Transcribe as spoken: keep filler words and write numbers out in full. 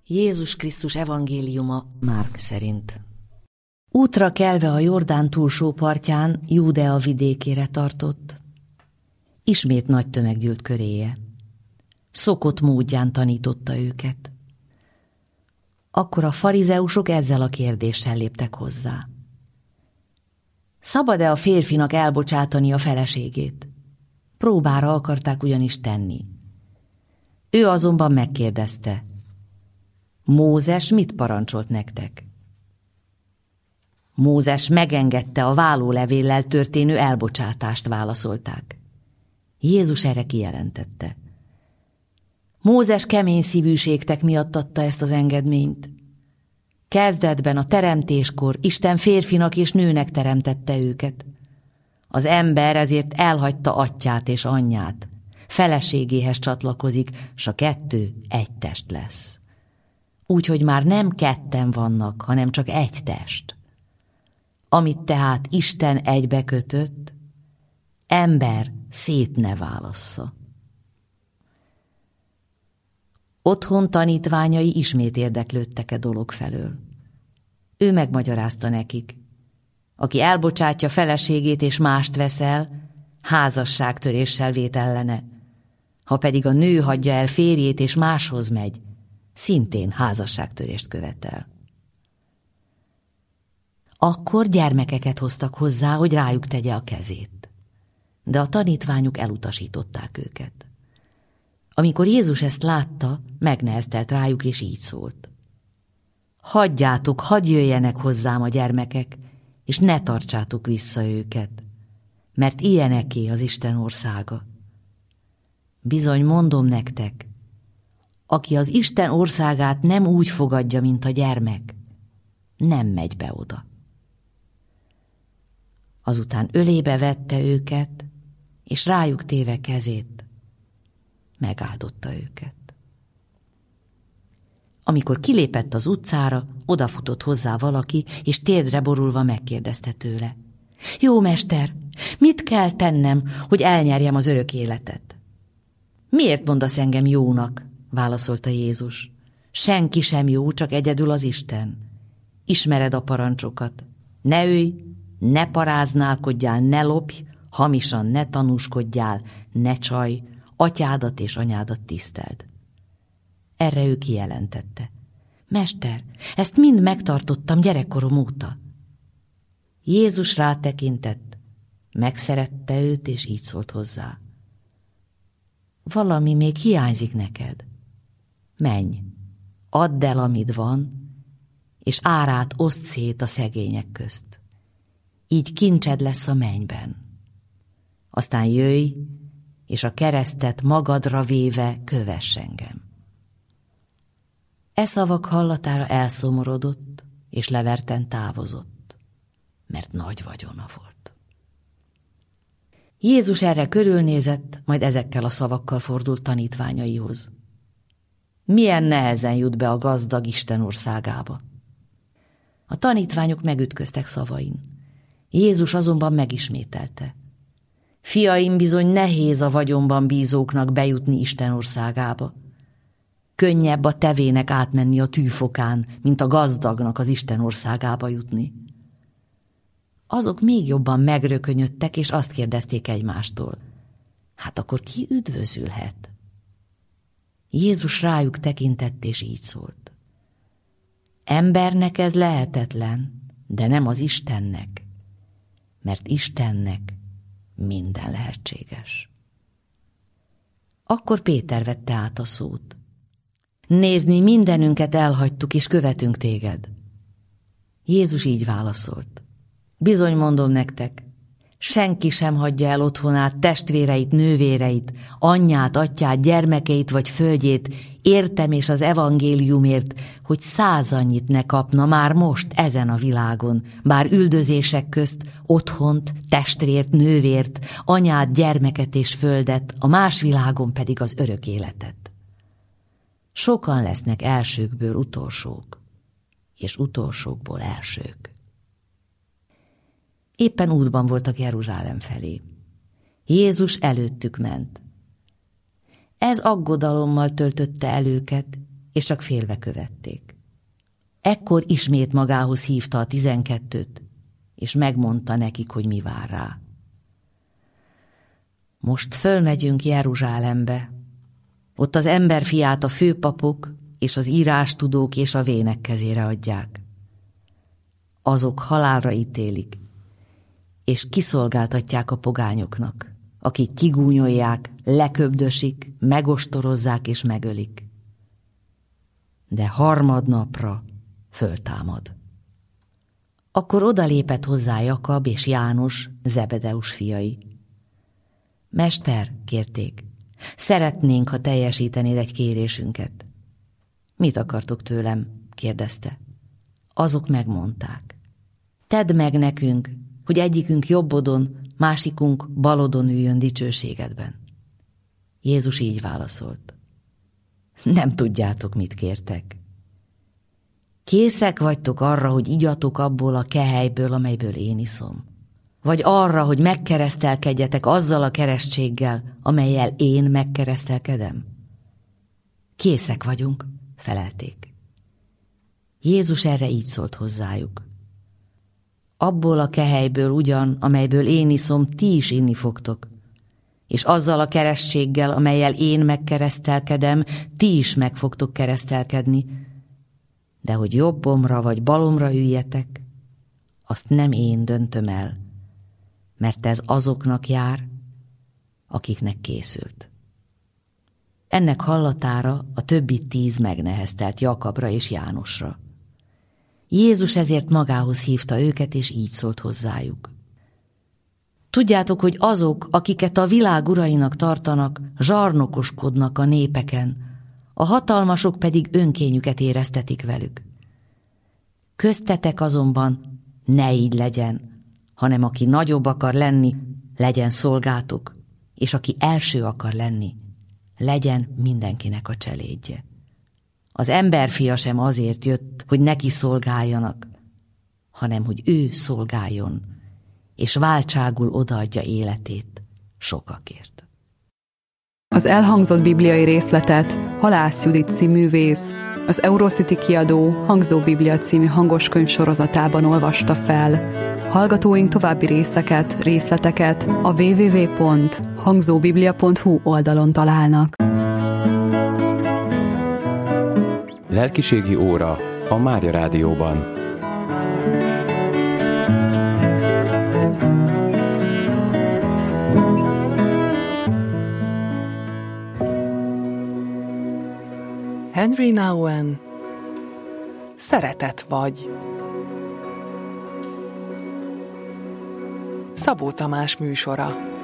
Jézus Krisztus evangéliuma Márk szerint. Útra kelve a Jordán túlsó partján, Júdea vidékére tartott. Ismét nagy tömeg gyűlt köréje. Szokott módján tanította őket. Akkor a farizeusok ezzel a kérdéssel léptek hozzá. Szabad-e a férfinak elbocsátani a feleségét? Próbára akarták ugyanis tenni. Ő azonban megkérdezte: Mózes mit parancsolt nektek? Mózes megengedte a vállólevéllel történő elbocsátást, válaszolták. Jézus erre kijelentette: Mózes kemény szívűségtek miatt adta ezt az engedményt. Kezdetben a teremtéskor Isten férfinak és nőnek teremtette őket. Az ember ezért elhagyta atyját és anyját, feleségéhez csatlakozik, s a kettő egy test lesz. Úgyhogy már nem ketten vannak, hanem csak egy test. Amit tehát Isten egybekötött, ember szét ne válassza. Otthon tanítványai ismét érdeklődtek e dolog felől. Ő megmagyarázta nekik: aki elbocsátja feleségét és mást vesz el, házasságtöréssel vét ellene. Ha pedig a nő hagyja el férjét és máshoz megy, szintén házasságtörést követel. Akkor gyermekeket hoztak hozzá, hogy rájuk tegye a kezét. De a tanítványok elutasították őket. Amikor Jézus ezt látta, megneheztelt rájuk, és így szólt: hagyjátok, hadd jöjjenek hozzám a gyermekek, és ne tartsátok vissza őket, mert ilyeneké az Isten országa. Bizony mondom nektek, aki az Isten országát nem úgy fogadja, mint a gyermek, nem megy be oda. Azután ölébe vette őket, és rájuk téve kezét, megáldotta őket. Amikor kilépett az utcára, odafutott hozzá valaki, és térdre borulva megkérdezte tőle: Jó mester, mit kell tennem, hogy elnyerjem az örök életet? Miért mondasz engem jónak? Válaszolta Jézus. Senki sem jó, csak egyedül az Isten. Ismered a parancsokat. Ne ölj, ne paráználkodjál, ne lopj, hamisan ne tanúskodjál, ne csalj, atyádat és anyádat tiszteld. Erre ő kijelentette: Mester, ezt mind megtartottam gyerekkorom óta. Jézus rátekintett, megszerette őt, és így szólt hozzá: valami még hiányzik neked. Menj, add el, amit van, és árát oszd szét a szegények közt. Így kincsed lesz a mennyben. Aztán jöjj, és a keresztet magadra véve kövess engem. E szavak hallatára elszomorodott, és leverten távozott, mert nagy vagyona volt. Jézus erre körülnézett, majd ezekkel a szavakkal fordult tanítványaihoz: milyen nehezen jut be a gazdag Isten országába. A tanítványok megütköztek szavain. Jézus azonban megismételte: fiaim, bizony nehéz a vagyonban bízóknak bejutni Isten országába. Könnyebb a tevének átmenni a tűfokán, mint a gazdagnak az Isten országába jutni. Azok még jobban megrökönyödtek, és azt kérdezték egymástól: hát akkor ki üdvözülhet? Jézus rájuk tekintett, és így szólt: embernek ez lehetetlen, de nem az Istennek, mert Istennek minden lehetséges. Akkor Péter vette át a szót: nézd, mi mindenünket elhagytuk, és követünk téged. Jézus így válaszolt: bizony mondom nektek, senki sem hagyja el otthonát, testvéreit, nővéreit, anyját, atyát, gyermekeit vagy földjét, értem és az evangéliumért, hogy száz annyit ne kapna már most ezen a világon, bár üldözések közt otthont, testvért, nővért, anyát, gyermeket és földet, a más világon pedig az örök életet. Sokan lesznek elsőkből utolsók, és utolsókból elsők. Éppen útban voltak Jeruzsálem felé. Jézus előttük ment. Ez aggodalommal töltötte el őket, és csak félve követték. Ekkor ismét magához hívta a tizenkettőt, és megmondta nekik, hogy mi vár rá. Most fölmegyünk Jeruzsálembe. Ott az emberfiát a főpapok és az írástudók és a vének kezére adják. Azok halálra ítélik, és kiszolgáltatják a pogányoknak, akik kigúnyolják, leköbdösik, megostorozzák és megölik. De harmadnapra föltámad. Akkor odalépett hozzá Jakab és János, Zebedeus fiai. Mester, kérték, szeretnénk, ha teljesítenéd egy kérésünket. Mit akartok tőlem? Kérdezte. Azok megmondták. Tedd meg nekünk, hogy egyikünk jobbodon, másikunk balodon üljön dicsőségedben. Jézus így válaszolt. Nem tudjátok, mit kértek. Készek vagytok arra, hogy igyatok abból a kehelyből, amelyből én iszom? Vagy arra, hogy megkeresztelkedjetek azzal a keresztséggel, amellyel én megkeresztelkedem? Készek vagyunk, felelték. Jézus erre így szólt hozzájuk. Abból a kehelyből ugyan, amelyből én iszom, ti is inni fogtok, és azzal a keresztséggel, amellyel én megkeresztelkedem, ti is meg fogtok keresztelkedni, de hogy jobbomra vagy balomra üljetek, azt nem én döntöm el, mert ez azoknak jár, akiknek készült. Ennek hallatára a többi tíz megneheztelt Jakabra és Jánosra. Jézus ezért magához hívta őket, és így szólt hozzájuk. Tudjátok, hogy azok, akiket a világ urainak tartanak, zsarnokoskodnak a népeken, a hatalmasok pedig önkényüket éreztetik velük. Köztetek azonban ne így legyen, hanem aki nagyobb akar lenni, legyen szolgátok, és aki első akar lenni, legyen mindenkinek a cselédje. Az emberfia sem azért jött, hogy neki szolgáljanak, hanem hogy ő szolgáljon, és váltságul odaadja életét sokakért. Az elhangzott bibliai részletet Halász Judit cíművész, az Eurocity kiadó Hangzó Biblia című hangoskönyv sorozatában olvasta fel. Hallgatóink további részeket, részleteket a double-u double-u double-u pont hangzóbiblia pont hu oldalon találnak. Lelkiségi óra a Mária Rádióban. Henry Nouwen, Szeretet vagy. Szabó Tamás műsora.